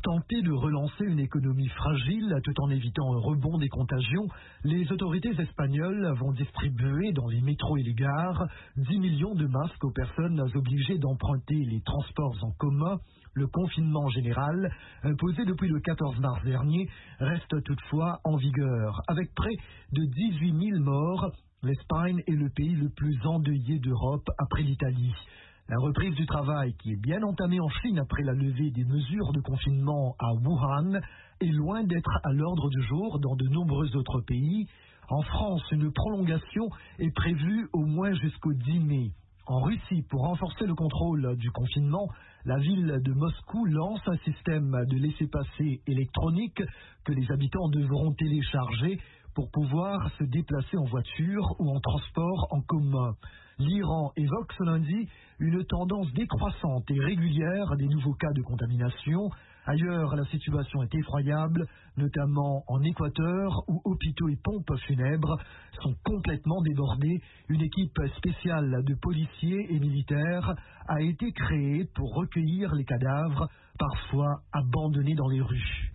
tenter de relancer une économie fragile tout en évitant un rebond des contagions, les autorités espagnoles vont distribuer dans les métros et les gares 10 millions de masques aux personnes obligées d'emprunter les transports en commun. Le confinement général, imposé depuis le 14 mars dernier, reste toutefois en vigueur. Avec près de 18 000 morts, l'Espagne est le pays le plus endeuillé d'Europe après l'Italie. La reprise du travail, qui est bien entamée en Chine après la levée des mesures de confinement à Wuhan, est loin d'être à l'ordre du jour dans de nombreux autres pays. En France, une prolongation est prévue au moins jusqu'au 10 mai. En Russie, pour renforcer le contrôle du confinement, la ville de Moscou lance un système de laissez-passer électronique que les habitants devront télécharger pour pouvoir se déplacer en voiture ou en transport en commun. L'Iran évoque ce lundi une tendance décroissante et régulière des nouveaux cas de contamination. Ailleurs, la situation est effroyable, notamment en Équateur, où hôpitaux et pompes funèbres sont complètement débordés. Une équipe spéciale de policiers et militaires a été créée pour recueillir les cadavres, parfois abandonnés dans les rues.